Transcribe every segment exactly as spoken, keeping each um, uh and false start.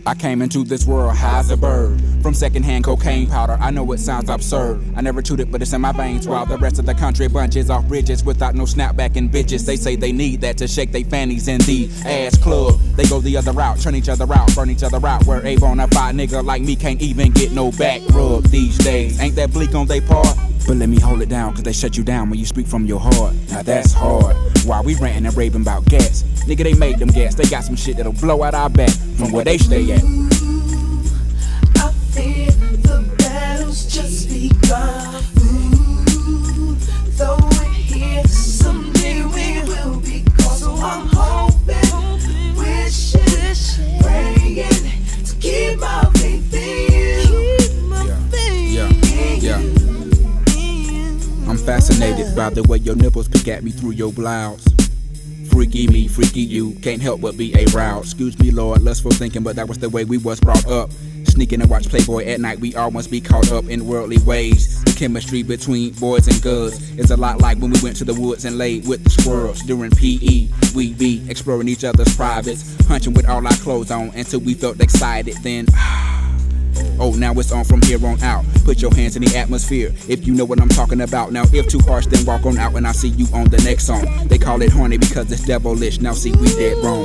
I came into this world high as a bird. From secondhand cocaine powder, I know it sounds absurd. I never chewed it, but it's in my veins. While the rest of the country bunches off bridges without no snapback and bitches. They say they need that to shake their fannies in the ass club. They go the other route, turn each other out, burn each other out. Where a bona fide nigga like me can't even get no back rub these days. Ain't that bleak on they part? But let me hold it down, cause they shut you down when you speak from your heart. Now that's hard. While we ranting and raving about gas, nigga, they made them gas. They got some shit that'll blow out our back from where they stay at. I fear the battle's just begun. Ooh, though we're here, someday we will be caught. So I'm hoping, wishing, praying to keep my faith in you. Yeah, yeah, yeah. I'm fascinated by the way your nipples pick at me through your blouse. Freaky me, freaky you, can't help but be aroused. Excuse me, Lord, lustful thinking, but that was the way we was brought up. Sneaking and watch Playboy at night, we all must be caught up in worldly ways. The chemistry between boys and girls is a lot like when we went to the woods and laid with the squirrels. During P E, we be exploring each other's privates, hunching with all our clothes on until we felt excited. Then, oh, now it's on from here on out. Put your hands in the atmosphere if you know what I'm talking about. Now if too harsh, then walk on out and I'll see you on the next song. They call it horny because it's devilish. Now see, we dead wrong.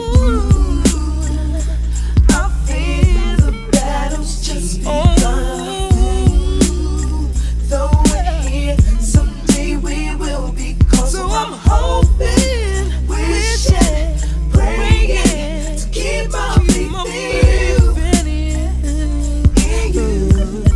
I fear the battle's just begun. Though we're here, someday we will be caught. So I'm hoping, wishing, praying to keep my faith in you.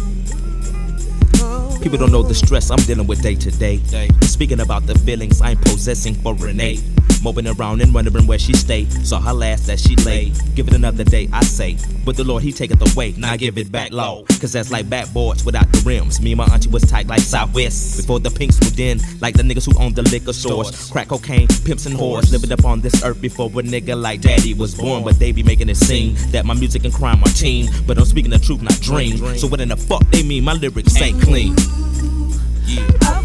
People don't know the stress I'm dealing with day to day. Speaking about the feelings I'm possessing for Renee. Moping around and wondering where she stay. Saw her last that she lay. Give it another day, I say. But the Lord, he take it away. Now I give it back low. Cause that's like backboards without the rims. Me and my auntie was tight like Southwest. Before the pinks moved in, like the niggas who owned the liquor stores. Crack cocaine, pimps and whores. Living up on this earth before a nigga like daddy was born. But they be making it seem that my music and crime are team. But I'm speaking the truth, not dream. So what in the fuck they mean? My lyrics ain't clean. Yeah.